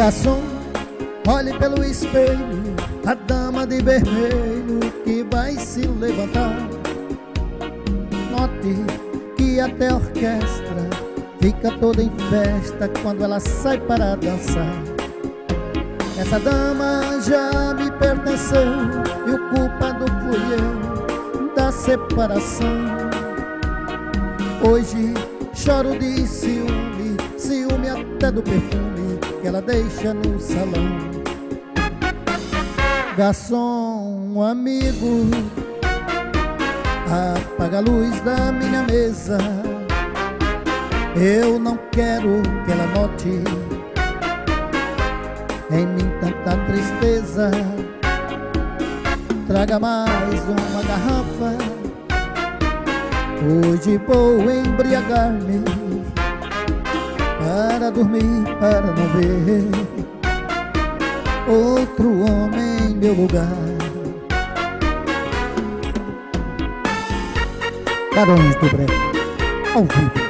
Garçom, olhe pelo espelho a dama de vermelho que vai se levantar. Note que até a orquestra fica toda em festa quando ela sai para dançar. Essa dama já me pertenceu e o culpado fui eu da separação. Hoje choro de ciúme, ciúme até do perfume que ela deixa no salão. Garçom, amigo, apaga a luz da minha mesa. Eu não quero que ela note em mim tanta tristeza. Traga mais uma garrafa, hoje vou embriagar-me para dormir, para não ver outro homem em meu lugar. Barões do Brega, ao vivo.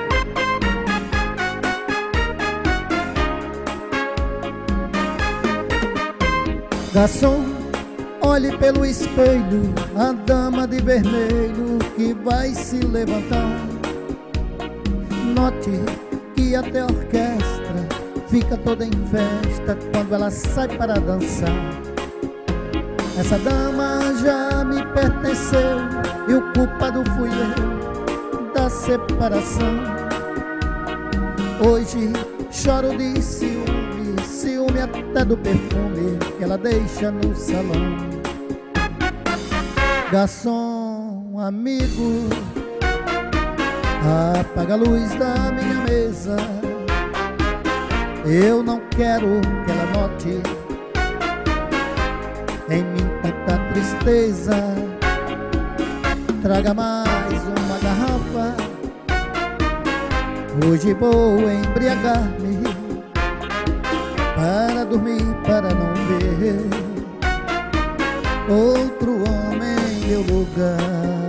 Garçom, olhe pelo espelho a dama de vermelho que vai se levantar. Note que até a orquestra fica toda em festa quando ela sai para dançar. Essa dama já me pertenceu e o culpado fui eu da separação. Hoje choro de ciúme, ciúme até do perfume que ela deixa no salão. Garçom, amigo, apaga a luz da minha mesa. Eu não quero que ela note em mim tanta tristeza. Traga mais uma garrafa, hoje vou embriagar-me para dormir, para não ver outro homem em meu lugar.